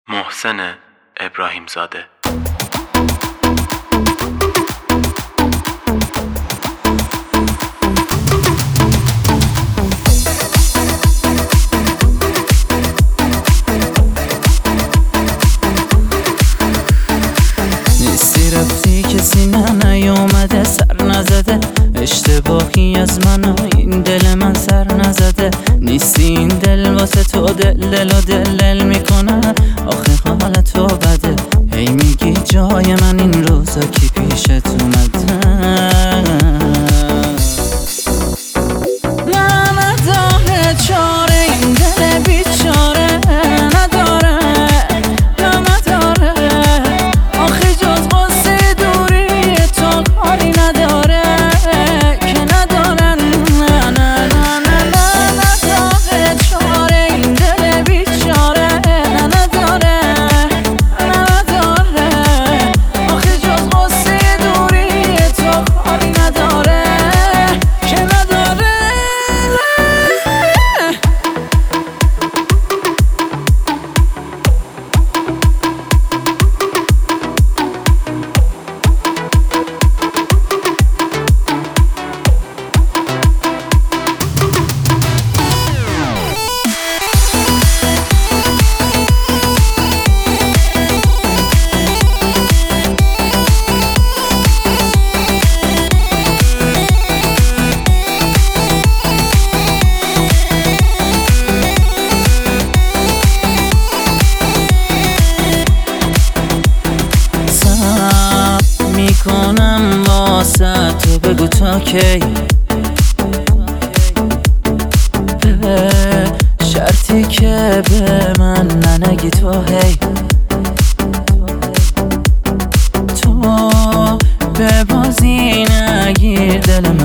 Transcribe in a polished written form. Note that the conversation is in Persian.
محسن ابراهیمزاده. نیستی رفتی کسی نیومده سر نزده، اشتباهی از من و این دل من سر نزده. نیستی این دل واسه تو دل و دل میکنه، آخه حال تو بده. هی میگی جای من این روزا کی پیشت اومده. نداره چاره این دل بیچاره، نداره نداره آخه جز قصه دوری تو کاری نداره که نداره. نه نه نه نه نداره چاره این دل بیچاره، نداره نداره آخه جز قصه دوری تو کاری نداره که نداره. میکنم واسه تو بگو تا کی، به شرطی که به من ننگی تو. هی تو به بازی نگیر دل